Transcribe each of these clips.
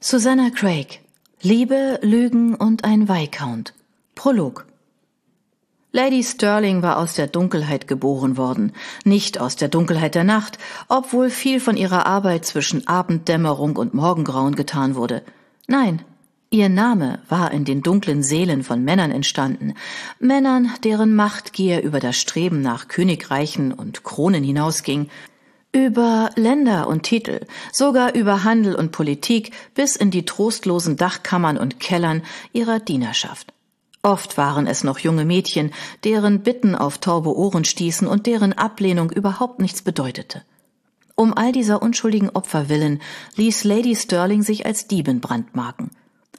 Susanna Craig. Liebe, Lügen und ein Viscount. Prolog. Lady Stirling war aus der Dunkelheit geboren worden, nicht aus der Dunkelheit der Nacht, obwohl viel von ihrer Arbeit zwischen Abenddämmerung und Morgengrauen getan wurde. Nein, ihr Name war in den dunklen Seelen von Männern entstanden, Männern, deren Machtgier über das Streben nach Königreichen und Kronen hinausging, über Länder und Titel, sogar über Handel und Politik bis in die trostlosen Dachkammern und Kellern ihrer Dienerschaft. Oft waren es noch junge Mädchen, deren Bitten auf taube Ohren stießen und deren Ablehnung überhaupt nichts bedeutete. Um all dieser unschuldigen Opfer willen ließ Lady Stirling sich als Diebin brandmarken.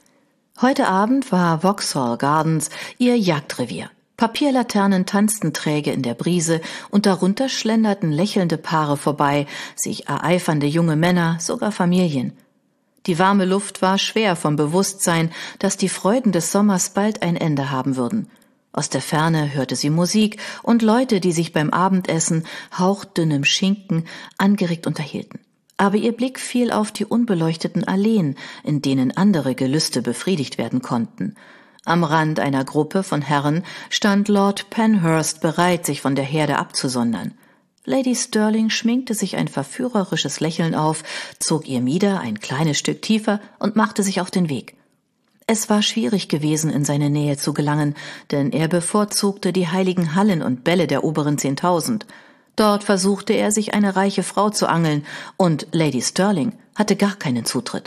Heute Abend war Vauxhall Gardens ihr Jagdrevier. Papierlaternen tanzten träge in der Brise und darunter schlenderten lächelnde Paare vorbei, sich ereifernde junge Männer, sogar Familien. Die warme Luft war schwer vom Bewusstsein, dass die Freuden des Sommers bald ein Ende haben würden. Aus der Ferne hörte sie Musik und Leute, die sich beim Abendessen hauchdünnem Schinken angeregt unterhielten. Aber ihr Blick fiel auf die unbeleuchteten Alleen, in denen andere Gelüste befriedigt werden konnten. Am Rand einer Gruppe von Herren stand Lord Penhurst bereit, sich von der Herde abzusondern. Lady Stirling schminkte sich ein verführerisches Lächeln auf, zog ihr Mieder ein kleines Stück tiefer und machte sich auf den Weg. Es war schwierig gewesen, in seine Nähe zu gelangen, denn er bevorzugte die heiligen Hallen und Bälle der oberen 10.000. Dort versuchte er, sich eine reiche Frau zu angeln, und Lady Stirling hatte gar keinen Zutritt.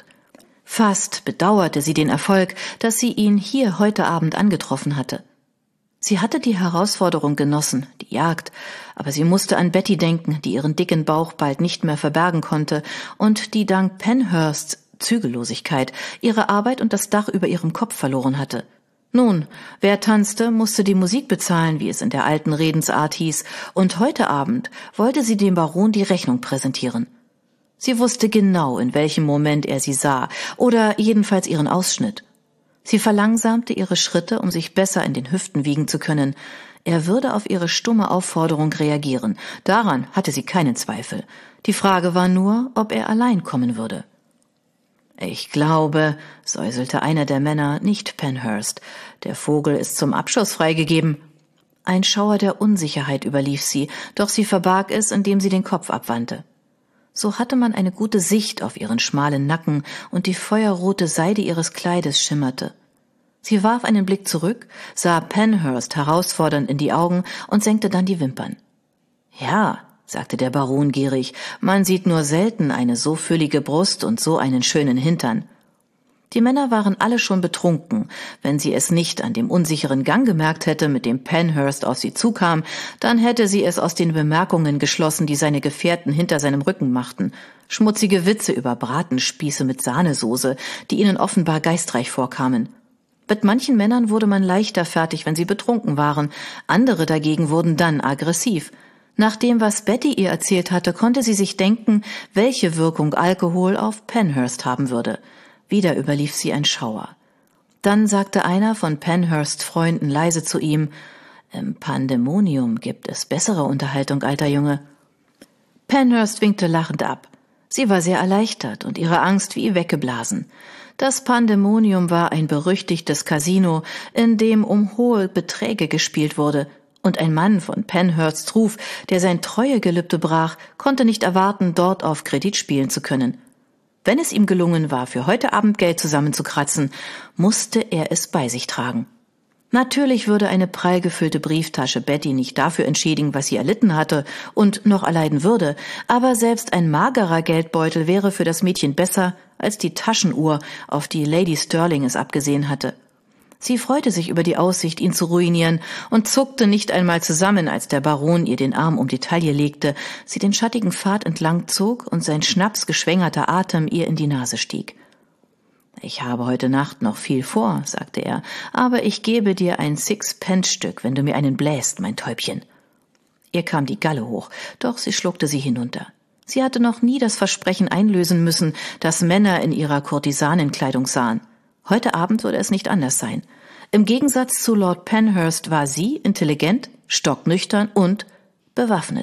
Fast bedauerte sie den Erfolg, dass sie ihn hier heute Abend angetroffen hatte. Sie hatte die Herausforderung genossen, die Jagd, aber sie musste an Betty denken, die ihren dicken Bauch bald nicht mehr verbergen konnte und die dank Penhursts Zügellosigkeit ihre Arbeit und das Dach über ihrem Kopf verloren hatte. Nun, wer tanzte, musste die Musik bezahlen, wie es in der alten Redensart hieß, und heute Abend wollte sie dem Baron die Rechnung präsentieren. Sie wusste genau, in welchem Moment er sie sah, oder jedenfalls ihren Ausschnitt. Sie verlangsamte ihre Schritte, um sich besser in den Hüften wiegen zu können. Er würde auf ihre stumme Aufforderung reagieren. Daran hatte sie keinen Zweifel. Die Frage war nur, ob er allein kommen würde. »Ich glaube«, säuselte einer der Männer, »nicht Penhurst. Der Vogel ist zum Abschuss freigegeben.« Ein Schauer der Unsicherheit überlief sie, doch sie verbarg es, indem sie den Kopf abwandte. So hatte man eine gute Sicht auf ihren schmalen Nacken und die feuerrote Seide ihres Kleides schimmerte. Sie warf einen Blick zurück, sah Penhurst herausfordernd in die Augen und senkte dann die Wimpern. »Ja«, sagte der Baron gierig, »man sieht nur selten eine so füllige Brust und so einen schönen Hintern.« Die Männer waren alle schon betrunken. Wenn sie es nicht an dem unsicheren Gang gemerkt hätte, mit dem Penhurst auf sie zukam, dann hätte sie es aus den Bemerkungen geschlossen, die seine Gefährten hinter seinem Rücken machten. Schmutzige Witze über Bratenspieße mit Sahnesoße, die ihnen offenbar geistreich vorkamen. Mit manchen Männern wurde man leichter fertig, wenn sie betrunken waren. Andere dagegen wurden dann aggressiv. Nach dem, was Betty ihr erzählt hatte, konnte sie sich denken, welche Wirkung Alkohol auf Penhurst haben würde. Wieder überlief sie ein Schauer. Dann sagte einer von Penhursts Freunden leise zu ihm, »Im Pandemonium gibt es bessere Unterhaltung, alter Junge.« Penhurst winkte lachend ab. Sie war sehr erleichtert und ihre Angst wie weggeblasen. Das Pandemonium war ein berüchtigtes Casino, in dem um hohe Beträge gespielt wurde, und ein Mann von Penhursts Ruf, der sein Treuegelübde brach, konnte nicht erwarten, dort auf Kredit spielen zu können. Wenn es ihm gelungen war, für heute Abend Geld zusammenzukratzen, musste er es bei sich tragen. Natürlich würde eine prall gefüllte Brieftasche Betty nicht dafür entschädigen, was sie erlitten hatte und noch erleiden würde, aber selbst ein magerer Geldbeutel wäre für das Mädchen besser als die Taschenuhr, auf die Lady Stirling es abgesehen hatte. Sie freute sich über die Aussicht, ihn zu ruinieren, und zuckte nicht einmal zusammen, als der Baron ihr den Arm um die Taille legte, sie den schattigen Pfad entlang zog und sein schnapsgeschwängerter Atem ihr in die Nase stieg. »Ich habe heute Nacht noch viel vor«, sagte er, »aber ich gebe dir ein Sixpence-Stück, wenn du mir einen bläst, mein Täubchen.« Ihr kam die Galle hoch, doch sie schluckte sie hinunter. Sie hatte noch nie das Versprechen einlösen müssen, das Männer in ihrer Kurtisanenkleidung sahen. Heute Abend würde es nicht anders sein. Im Gegensatz zu Lord Penhurst war sie intelligent, stocknüchtern und bewaffnet.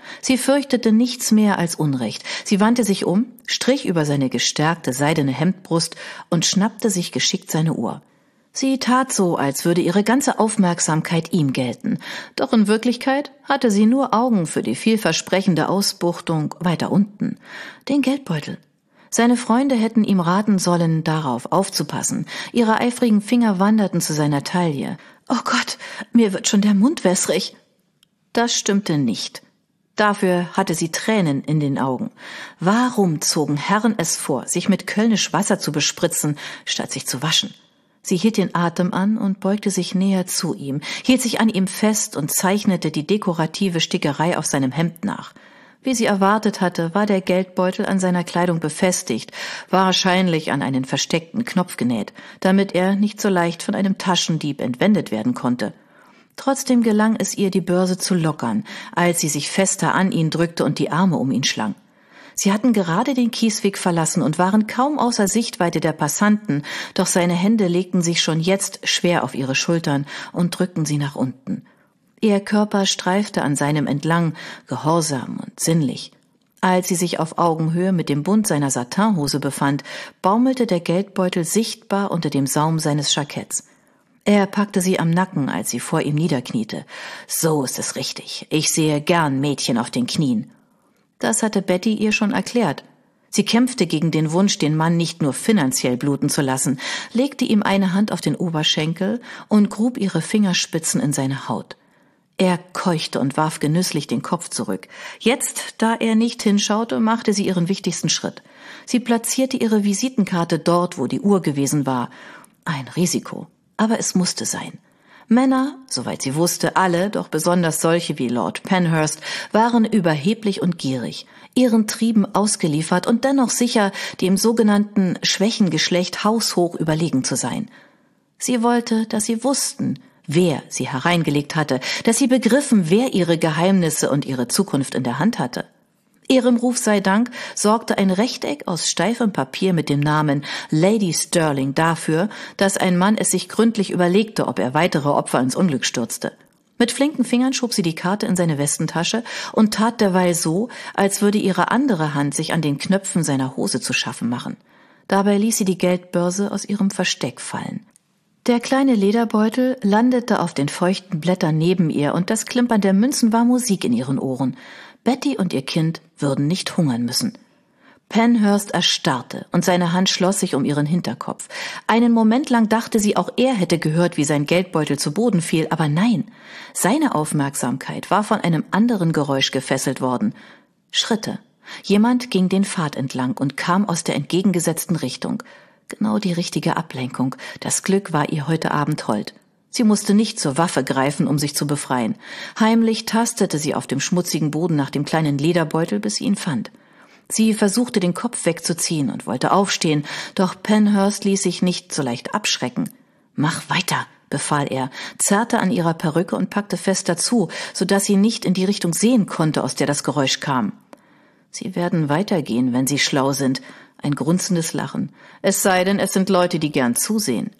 Sie fürchtete nichts mehr als Unrecht. Sie wandte sich um, strich über seine gestärkte seidene Hemdbrust und schnappte sich geschickt seine Uhr. Sie tat so, als würde ihre ganze Aufmerksamkeit ihm gelten. Doch in Wirklichkeit hatte sie nur Augen für die vielversprechende Ausbuchtung weiter unten, den Geldbeutel. Seine Freunde hätten ihm raten sollen, darauf aufzupassen. Ihre eifrigen Finger wanderten zu seiner Taille. »Oh Gott, mir wird schon der Mund wässrig.« Das stimmte nicht. Dafür hatte sie Tränen in den Augen. Warum zogen Herren es vor, sich mit Kölnisch Wasser zu bespritzen, statt sich zu waschen? Sie hielt den Atem an und beugte sich näher zu ihm, hielt sich an ihm fest und zeichnete die dekorative Stickerei auf seinem Hemd nach. Wie sie erwartet hatte, war der Geldbeutel an seiner Kleidung befestigt, wahrscheinlich an einen versteckten Knopf genäht, damit er nicht so leicht von einem Taschendieb entwendet werden konnte. Trotzdem gelang es ihr, die Börse zu lockern, als sie sich fester an ihn drückte und die Arme um ihn schlang. Sie hatten gerade den Kiesweg verlassen und waren kaum außer Sichtweite der Passanten, doch seine Hände legten sich schon jetzt schwer auf ihre Schultern und drückten sie nach unten. Ihr Körper streifte an seinem entlang, gehorsam und sinnlich. Als sie sich auf Augenhöhe mit dem Bund seiner Satinhose befand, baumelte der Geldbeutel sichtbar unter dem Saum seines Jacketts. Er packte sie am Nacken, als sie vor ihm niederkniete. »So ist es richtig. Ich sehe gern Mädchen auf den Knien.« Das hatte Betty ihr schon erklärt. Sie kämpfte gegen den Wunsch, den Mann nicht nur finanziell bluten zu lassen, legte ihm eine Hand auf den Oberschenkel und grub ihre Fingerspitzen in seine Haut. Er keuchte und warf genüsslich den Kopf zurück. Jetzt, da er nicht hinschaute, machte sie ihren wichtigsten Schritt. Sie platzierte ihre Visitenkarte dort, wo die Uhr gewesen war. Ein Risiko, aber es musste sein. Männer, soweit sie wusste, alle, doch besonders solche wie Lord Penhurst, waren überheblich und gierig, ihren Trieben ausgeliefert und dennoch sicher, dem sogenannten Schwächengeschlecht haushoch überlegen zu sein. Sie wollte, dass sie wussten, wer sie hereingelegt hatte, dass sie begriffen, wer ihre Geheimnisse und ihre Zukunft in der Hand hatte. Ihrem Ruf sei Dank sorgte ein Rechteck aus steifem Papier mit dem Namen Lady Stirling dafür, dass ein Mann es sich gründlich überlegte, ob er weitere Opfer ins Unglück stürzte. Mit flinken Fingern schob sie die Karte in seine Westentasche und tat derweil so, als würde ihre andere Hand sich an den Knöpfen seiner Hose zu schaffen machen. Dabei ließ sie die Geldbörse aus ihrem Versteck fallen. Der kleine Lederbeutel landete auf den feuchten Blättern neben ihr und das Klimpern der Münzen war Musik in ihren Ohren. Betty und ihr Kind würden nicht hungern müssen. Penhurst erstarrte und seine Hand schloss sich um ihren Hinterkopf. Einen Moment lang dachte sie, auch er hätte gehört, wie sein Geldbeutel zu Boden fiel, aber nein, seine Aufmerksamkeit war von einem anderen Geräusch gefesselt worden. Schritte. Jemand ging den Pfad entlang und kam aus der entgegengesetzten Richtung. Genau die richtige Ablenkung. Das Glück war ihr heute Abend hold. Sie musste nicht zur Waffe greifen, um sich zu befreien. Heimlich tastete sie auf dem schmutzigen Boden nach dem kleinen Lederbeutel, bis sie ihn fand. Sie versuchte, den Kopf wegzuziehen und wollte aufstehen, doch Penhurst ließ sich nicht so leicht abschrecken. »Mach weiter«, befahl er, zerrte an ihrer Perücke und packte fest dazu, sodass sie nicht in die Richtung sehen konnte, aus der das Geräusch kam. »Sie werden weitergehen, wenn sie schlau sind«, ein grunzendes Lachen. »Es sei denn, es sind Leute, die gern zusehen.«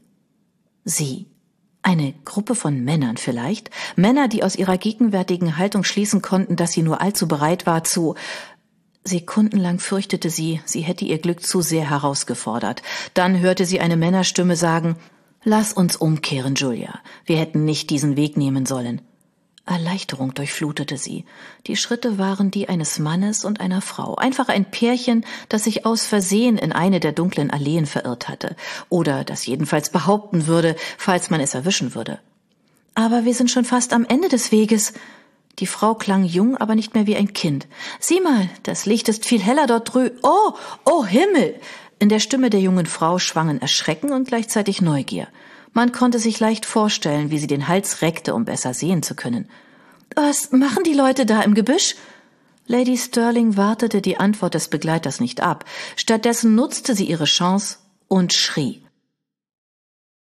Sie. Eine Gruppe von Männern vielleicht? Männer, die aus ihrer gegenwärtigen Haltung schließen konnten, dass sie nur allzu bereit war zu... Sekundenlang fürchtete sie, sie hätte ihr Glück zu sehr herausgefordert. Dann hörte sie eine Männerstimme sagen, »Lass uns umkehren, Julia. Wir hätten nicht diesen Weg nehmen sollen.« Erleichterung durchflutete sie. Die Schritte waren die eines Mannes und einer Frau. Einfach ein Pärchen, das sich aus Versehen in eine der dunklen Alleen verirrt hatte. Oder das jedenfalls behaupten würde, falls man es erwischen würde. »Aber wir sind schon fast am Ende des Weges.« Die Frau klang jung, aber nicht mehr wie ein Kind. »Sieh mal, das Licht ist viel heller dort drüben. Oh Himmel!« In der Stimme der jungen Frau schwangen Erschrecken und gleichzeitig Neugier. Man konnte sich leicht vorstellen, wie sie den Hals reckte, um besser sehen zu können. »Was machen die Leute da im Gebüsch?« Lady Stirling wartete die Antwort des Begleiters nicht ab. Stattdessen nutzte sie ihre Chance und schrie.